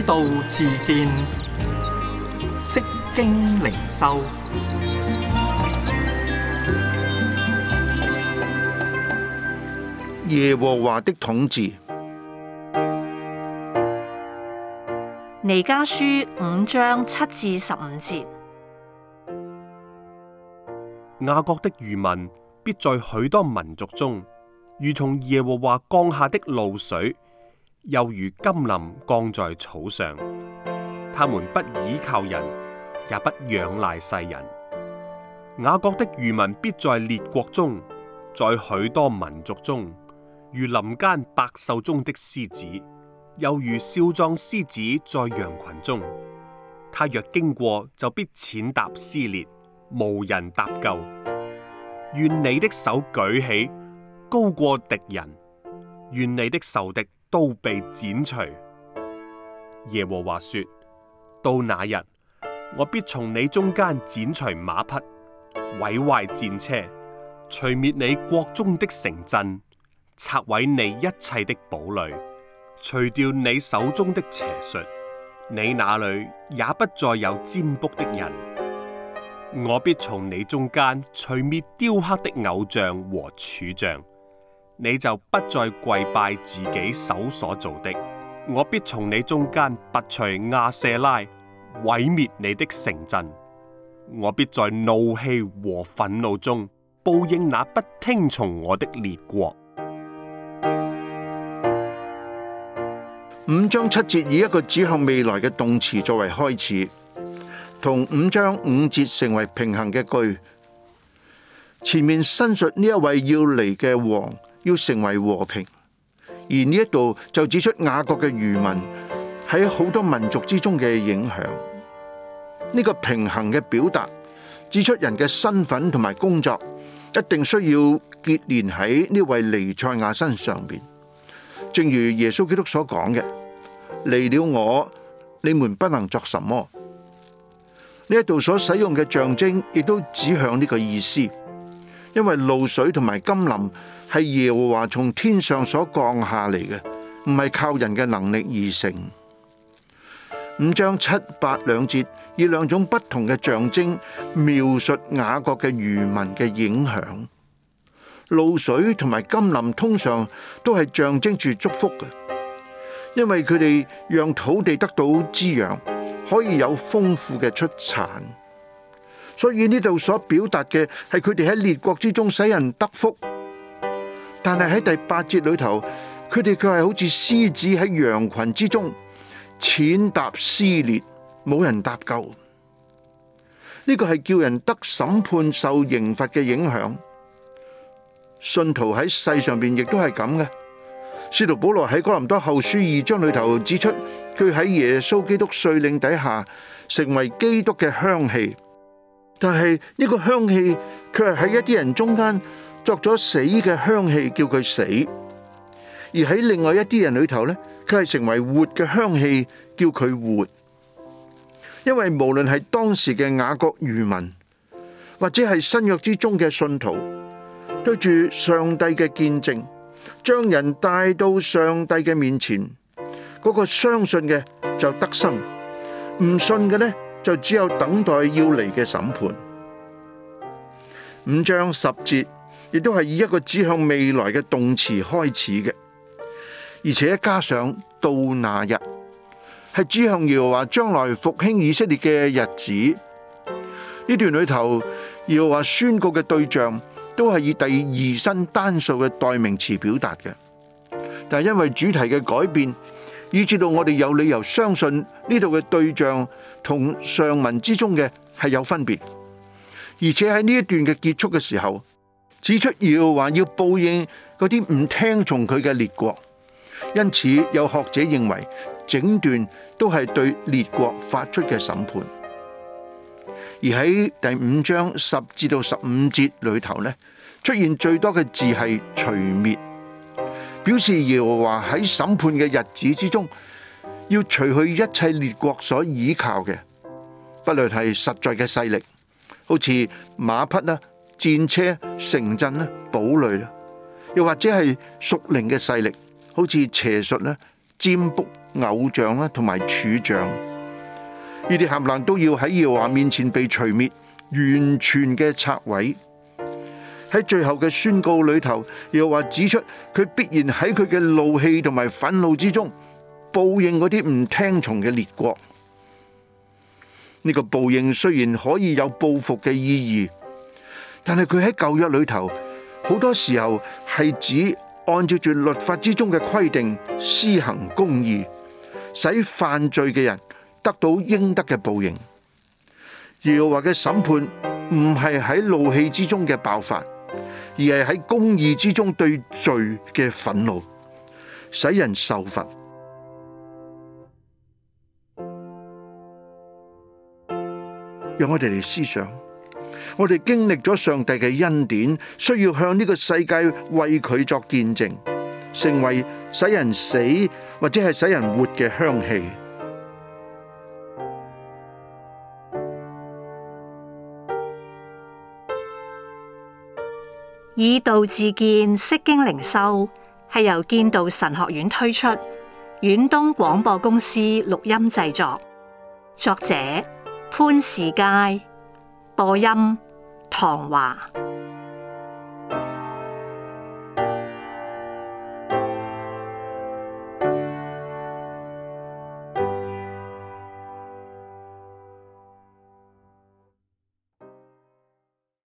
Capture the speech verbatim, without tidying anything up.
道自見，釋經靈修。 耶和華的統治。 彌迦書五章七至十五節。 雅各的餘民必在許多民族中，如從耶和華降下的露水，又如甘霖降在草上。他們不倚靠人，也不仰賴世人。雅各的餘民必在列國中，在許多民族中，如林間百獸中的獅子，又如少壯獅子在羊群中。他若經過，就必踐踏撕裂，無人搭救。願你的手舉起，高過敵人；願你的仇敵都被剪除。耶和華說：到那日，我必從你中間剪除馬匹，毀壞戰車，除滅你國中的城鎮，拆毀你一切的堡壘，除掉你手中的邪術。你那裏也不再有占卜的人。我必從你中間除滅雕刻的偶像和柱像，你就不再跪拜自己手所做的。我必從你中間拔除亞舍拉，毀滅你的城鎮。我必在怒氣和憤怒中報應那不聽從我的列國。 五章七節以一個指向未來嘅動詞作為開始，同五章五節成為平衡嘅句。前面申述呢一位要嚟嘅王要成為和平，而呢一度就指出雅各嘅餘民喺好多民族之中嘅影響。呢個平衡嘅表達指出人嘅身份同埋工作一定需要結連喺呢位彌賽亞身上邊。正如耶穌基督所講嘅，離了我，你們不能作什麼。呢一度所使用嘅象徵亦都指向呢個意思，因為露水同埋甘霖係耶和華從天上所降下嚟嘅，唔係靠人嘅能力而成。五章七八兩節以兩種不同嘅象徵描述雅各嘅餘民嘅影響。露水同埋甘霖通常都係象徵住祝福嘅，因為佢哋讓土地得到滋養，可以有豐富嘅出產。所以呢度所表達嘅係佢哋喺列國之中使人得福，但係喺第八節裏頭，佢哋卻係好似獅子喺羊群之中踐踏撕裂，冇人搭救。呢個係叫人得審判受刑罰嘅影響。信徒喺世上邊亦都係咁嘅。使徒保羅喺哥林多後書二章裏頭指出，佢喺耶穌基督率領底下成為基督嘅香氣，但係呢個香氣卻係喺一啲人中間作咗死嘅香氣，叫佢死；而喺另外一啲人裏頭呢，佢係成為活嘅香氣，叫佢活。因為無論係當時嘅雅各餘民，或者係新約之中嘅信徒，對住上帝嘅見證，將人帶到上帝嘅面前，嗰、那個相信嘅就得生，唔信嘅呢，就只有等待要嚟嘅審判。五章十節亦都係以一個指向未來嘅動詞開始嘅，而且加上到那日，係指向耶和華將來復興以色列嘅日子。呢段裏頭，耶和華宣告嘅對象都係以第二身單數嘅代名詞表達嘅，但係因為主題嘅改變，以致到我哋有理由相信呢度嘅對象同上文之中嘅係有分別，而且喺呢一段嘅結束嘅時候，指出耶和華要報應嗰啲唔聽從佢嘅列國，因此有學者認為整段都係對列國發出嘅審判。而喺第五章十至到十五節裏頭呢，出現最多嘅字係除滅，表示耶和華喺審判嘅日子之中，要除去一切列國所倚靠嘅，不論係實在嘅勢力，好似馬匹啦、戰車、城鎮啦、堡壘啦，又或者係屬靈嘅勢力，好似邪術啦、 占卜、偶像啦，同埋柱像，呢啲冚唪唥都要喺耶和華面前被除滅，完全嘅拆毀。喺最後嘅宣告裏頭，耶和華指出佢必然喺佢嘅怒氣同埋憤怒之中報應嗰啲唔聽從嘅列國。呢個報應雖然可以有報復嘅意義，但係佢喺舊約裏頭好多時候係指按照住律法之中嘅規定施行公義，使犯罪嘅人得到應得嘅報應。耶和華嘅審判唔係喺怒氣之中嘅爆發，而係喺公義之中對罪嘅憤怒，使人受罰。讓我哋嚟思想，我哋經歷咗上帝嘅恩典，需要向呢個世界為佢作見證，成為使人死或者係使人活嘅香氣。 以道自見，釋經靈修係由建道神學院推出，遠東廣播公司錄音製作，作者潘士佳，播音唐華。